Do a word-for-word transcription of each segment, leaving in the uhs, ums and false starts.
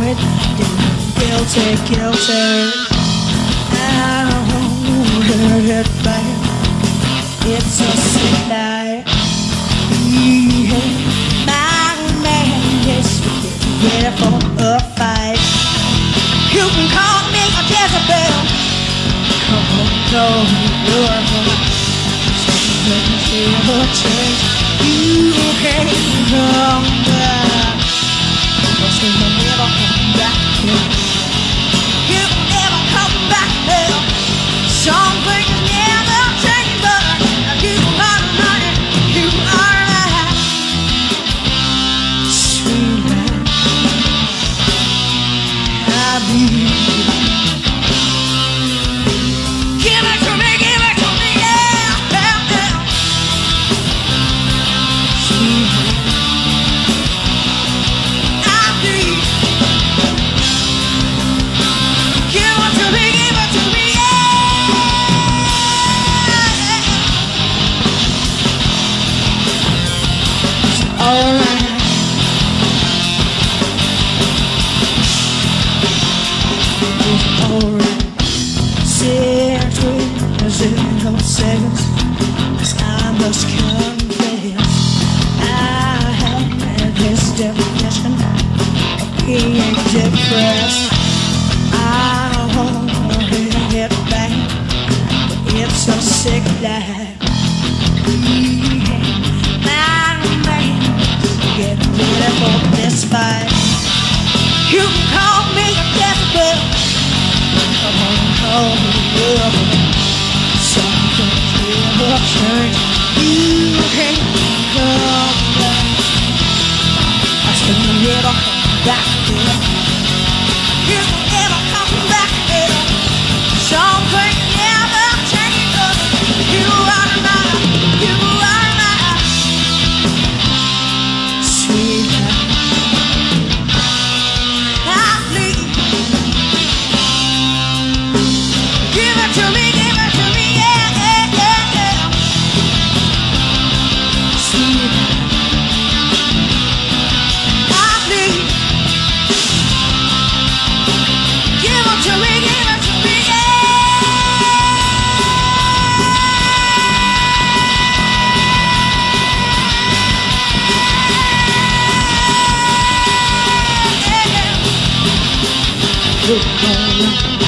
it. Guilty, guilty. I won't hurt it back. It's a sick night. Yeah. My man is ready for a fight. You can call me a Jezebel. Come on, go, you're home. Something's never change. You can't come back. Cause you will never come back here. You will never come back here. Something's never change, but you are running. You are alive. Sweet I need you. Give it to me, give it to me, yeah, yeah, yeah. Sweet I need you. Give it to me, give it to me, yeah. It's alright. Alright, six weeks in no seconds. I must confess, I have had this definition of being depressed. I wanna get back, but it's a sick life. My man, get ready for this fight. You can call me a Jezebel. Come on, call me up. Something's never changed. You can't come back. I said you never come back here. You never come back here. Something never changes. You are mine. You are mine. Sweetheart, I plead. Give it to me, give it to me, yeah, yeah, yeah, yeah. Sweet, I plead. Give it to me, give it to me, yeah. Look on.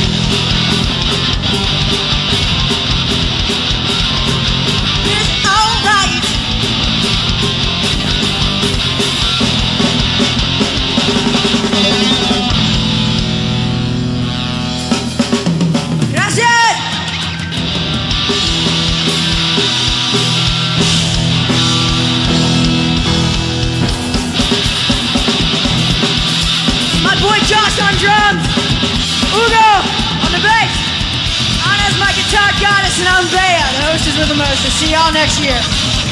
Josh on drums, Ugo on the bass, Anna's my guitar goddess, and I'm Bea, the hostess with the mostest. See y'all next year.